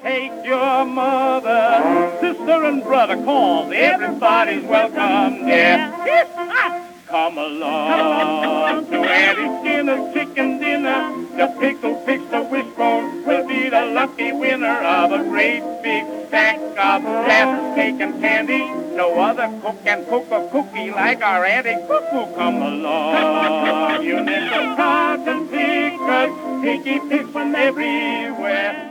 take your mother, sister and brother, cause everybody's welcome, yeah. Come along to Auntie Skinner's chicken dinner. The pickled pig, the wishbone will be the lucky winner of a great big stack of molasses cake and candy. No other cook can cook a cookie like our Auntie Cuckoo. Come along, you little cotton pickers, piggy pigs from everywhere.